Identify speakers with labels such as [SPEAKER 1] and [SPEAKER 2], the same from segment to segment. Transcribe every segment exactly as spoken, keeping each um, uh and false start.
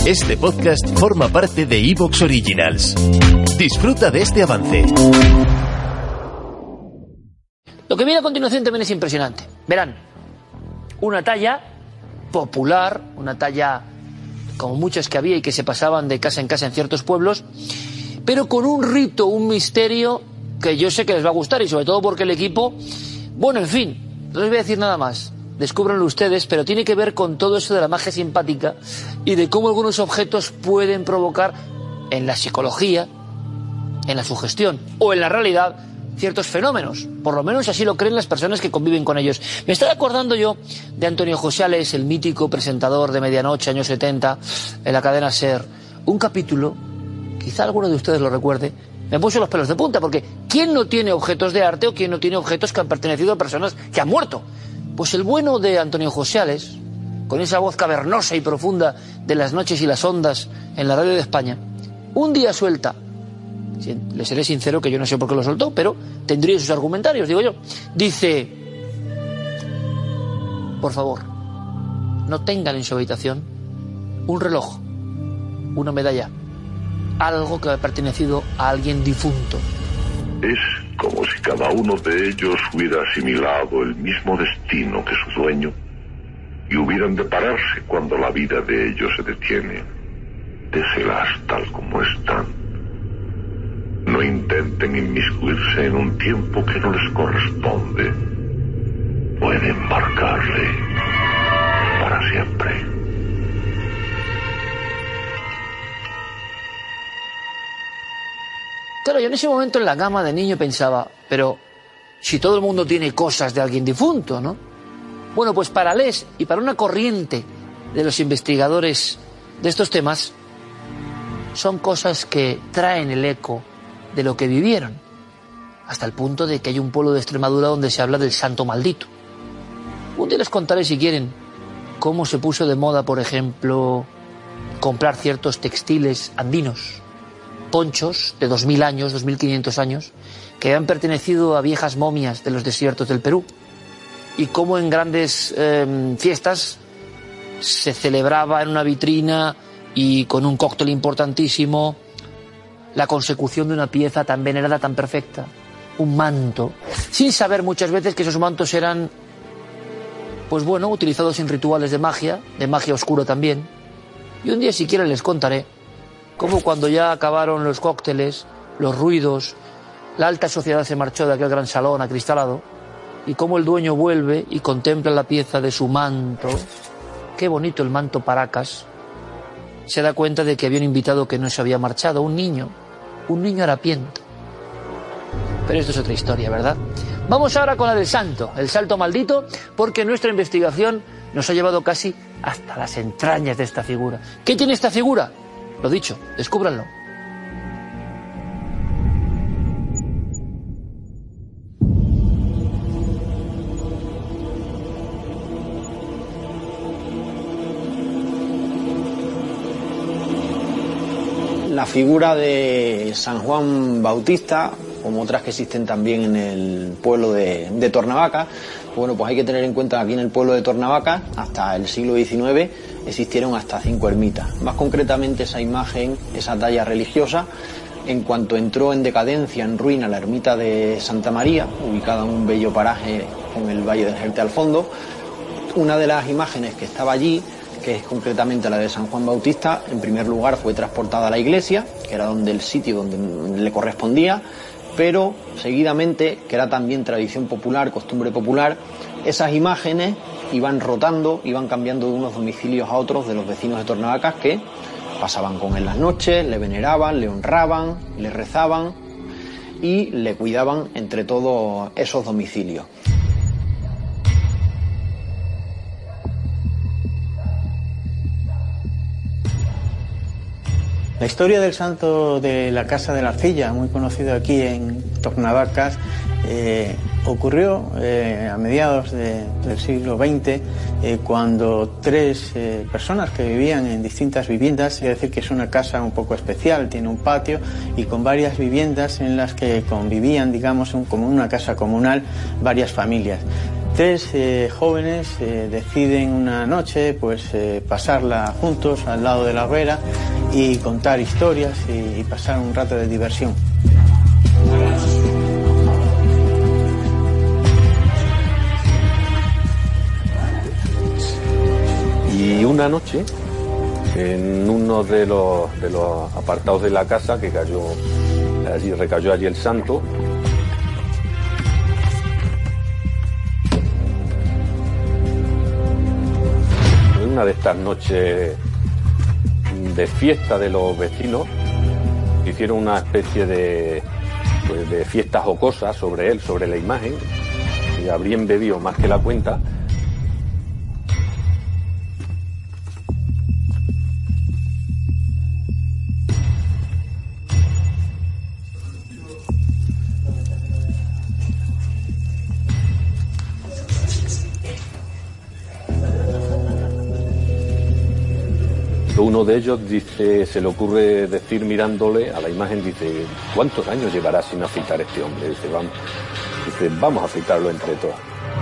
[SPEAKER 1] Este podcast forma parte de iVoox Originals. Disfruta de este avance.
[SPEAKER 2] Lo que viene a continuación también es impresionante. Verán, una talla popular, una talla como muchas que había y que se pasaban de casa en casa en ciertos pueblos, pero con un rito, un misterio que yo sé que les va a gustar, y sobre todo porque el equipo, bueno, en fin, no les voy a decir nada más. Descúbranlo ustedes, pero tiene que ver con todo eso de la magia simpática y de cómo algunos objetos pueden provocar en la psicología, en la sugestión o en la realidad ciertos fenómenos. Por lo menos así lo creen las personas que conviven con ellos. Me estaba acordando yo de Antonio Josales, el mítico presentador de Medianoche, años setenta, en la cadena SER. Un capítulo, quizá alguno de ustedes lo recuerde, me puso los pelos de punta, porque ¿quién no tiene objetos de arte o quién no tiene objetos que han pertenecido a personas que han muerto? Pues el bueno de Antonio Josales, con esa voz cavernosa y profunda de las noches y las ondas en la radio de España, un día suelta, le seré sincero que yo no sé por qué lo soltó, pero tendría sus argumentarios, digo yo, dice: por favor, no tengan en su habitación un reloj, una medalla, algo que ha pertenecido a alguien difunto.
[SPEAKER 3] Es como si cada uno de ellos hubiera asimilado el mismo destino que su dueño y hubieran de pararse cuando la vida de ellos se detiene. Déselas tal como están. No intenten inmiscuirse en un tiempo que no les corresponde. Pueden marcarle para siempre.
[SPEAKER 2] Claro, yo en ese momento en la cama de niño pensaba, pero si todo el mundo tiene cosas de alguien difunto, ¿no? Bueno, pues para Les y para una corriente de los investigadores de estos temas, son cosas que traen el eco de lo que vivieron, hasta el punto de que hay un pueblo de Extremadura donde se habla del santo maldito. Un día les contaré, si quieren, cómo se puso de moda, por ejemplo, comprar ciertos textiles andinos, ponchos de dos mil años, dos mil quinientos años, que han pertenecido a viejas momias de los desiertos del Perú, y cómo en grandes eh, fiestas se celebraba en una vitrina y con un cóctel importantísimo la consecución de una pieza tan venerada, tan perfecta, un manto, sin saber muchas veces que esos mantos eran, pues bueno, utilizados en rituales de magia, de magia oscura también. Y un día, si quieren, les contaré cómo cuando ya acabaron los cócteles, los ruidos, la alta sociedad se marchó de aquel gran salón acristalado, y cómo el dueño vuelve y contempla la pieza de su manto, qué bonito el manto Paracas, se da cuenta de que había un invitado que no se había marchado, un niño, un niño harapiento. Pero esto es otra historia, ¿verdad? Vamos ahora con la del santo, el salto maldito, porque nuestra investigación nos ha llevado casi hasta las entrañas de esta figura. ¿Qué tiene esta figura? Lo dicho, descúbranlo.
[SPEAKER 4] La figura de San Juan Bautista, como otras que existen también en el pueblo de, de Tornavaca, bueno, pues hay que tener en cuenta que aquí en el pueblo de Tornavaca, hasta el siglo diecinueve, existieron hasta cinco ermitas. Más concretamente, esa imagen, esa talla religiosa, en cuanto entró en decadencia, en ruina, la ermita de Santa María, ubicada en un bello paraje con el Valle del Jerte al fondo, una de las imágenes que estaba allí, que es concretamente la de San Juan Bautista, en primer lugar fue transportada a la iglesia, que era donde el sitio donde le correspondía, pero seguidamente, que era también tradición popular, costumbre popular, esas imágenes iban rotando, iban cambiando de unos domicilios a otros de los vecinos de Tornavacas, que pasaban con él las noches, le veneraban, le honraban, le rezaban y le cuidaban entre todos esos domicilios.
[SPEAKER 5] La historia del santo de la Casa de la Arcilla, muy conocido aquí en Tornavacas, eh, ocurrió eh, a mediados de, del siglo veinte, eh, cuando tres eh, personas que vivían en distintas viviendas, es decir, que es una casa un poco especial, tiene un patio y con varias viviendas en las que convivían, digamos, un, como una casa comunal, varias familias. Tres eh, jóvenes eh, deciden una noche pues eh, pasarla juntos al lado de la hoguera y contar historias y, y pasar un rato de diversión.
[SPEAKER 6] Y una noche, en uno de los, de los apartados de la casa, que cayó allí, recayó allí el santo, una de estas noches de fiesta de los vecinos, hicieron una especie de, pues, de fiesta jocosa sobre él, sobre la imagen, y habrían bebido más que la cuenta. Uno de ellos dice, se le ocurre decir mirándole a la imagen, dice, ¿cuántos años llevará sin afeitar este hombre? Dice, vamos, dice, vamos a afeitarlo entre todos.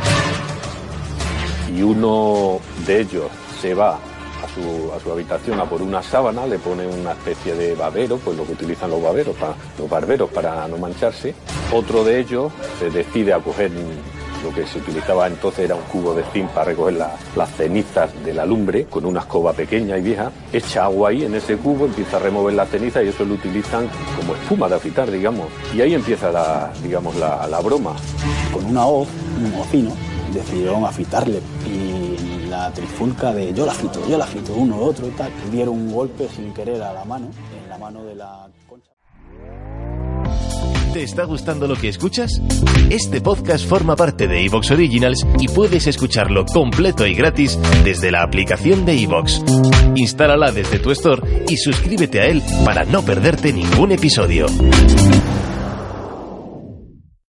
[SPEAKER 6] Y uno de ellos se va a su, a su habitación a por una sábana, le pone una especie de babero, pues lo que utilizan los baberos, para, los barberos para no mancharse. Otro de ellos se decide a coger lo que se utilizaba entonces, era un cubo de zinc para recoger la, las cenizas de la lumbre, con una escoba pequeña y vieja, echa agua ahí en ese cubo, empieza a remover la ceniza y eso lo utilizan como espuma de afeitar, digamos. Y ahí empieza la, digamos, la, la broma.
[SPEAKER 7] Con una hoz, un mocino, decidieron afeitarle y la trifulca de yo la afito, yo la afito, uno, otro y tal, dieron un golpe sin querer a la mano, en la mano de la concha.
[SPEAKER 1] ¿Te está gustando lo que escuchas? Este podcast forma parte de iVoox Originals y puedes escucharlo completo y gratis desde la aplicación de iVoox. Instálala desde tu store y suscríbete a él para no perderte ningún episodio.